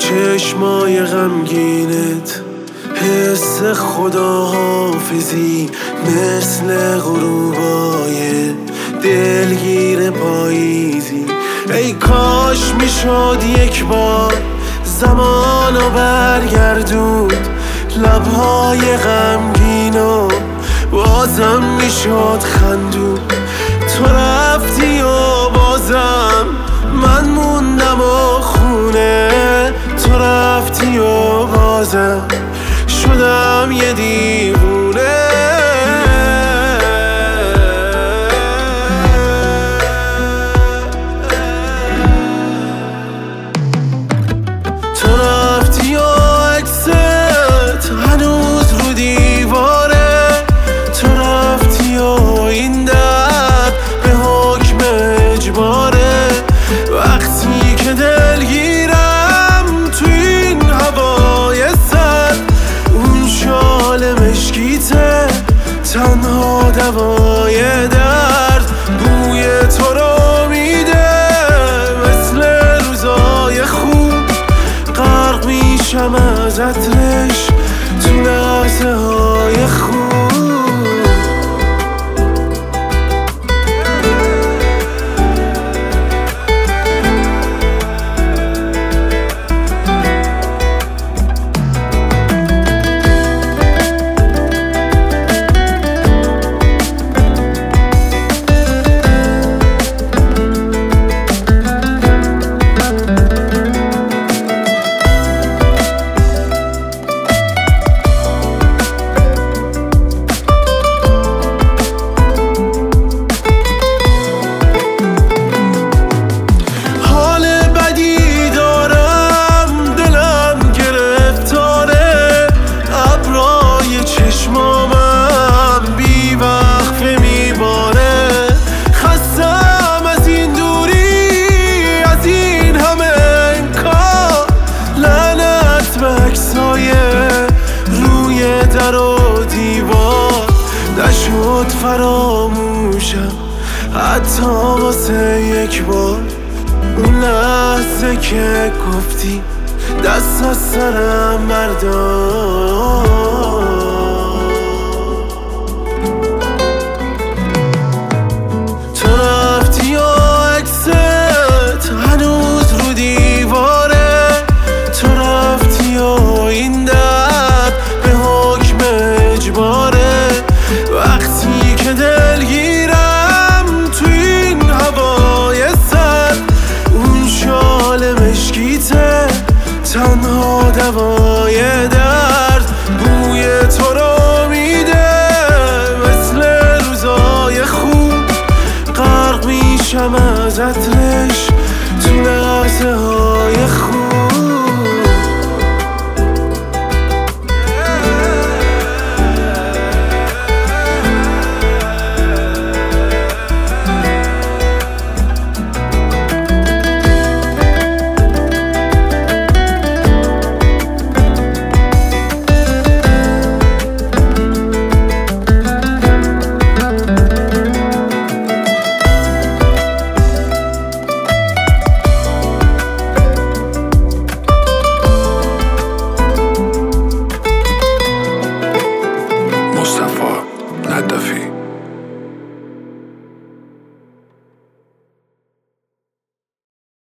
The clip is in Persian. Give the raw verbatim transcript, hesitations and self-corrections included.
چشمای غمگینت، حس خداحافظی مثل غروبای دلگیر پاییزی. ای کاش میشد یک بار زمانو برگردوند، لبهای غمگینو بازم میشد خندود. تو رفتی و بازم من موندم و خونه، تو رفتی و بازم شدم یه دیوونه. تو رفتی و عکست هنوز رو دیواره، تو رفتی و این درد به حکم اجباره. وقتی که دلگیرم تو این هوای سرد، اون شال مشکیته تنها دوای درد. بوی تو رو میده مثل روزای خوب، غرق میشم از عطرش تو لحظه های خوب. در و دیوار نشد فراموشم حتی واسه یک بار. اون لحظه که گفتی دست از سرم بردار، تو رفتی و عکست هنوز رو دیواره، تو رفتی و این درد به حکم اجباره. وقتی که دلگیرم تو این هوای سرد، اون شال مشکیته تنها دوای درد. بوی تو رو میده مثل روزای خوب، غرق میشم از عطرش تو لحظه ها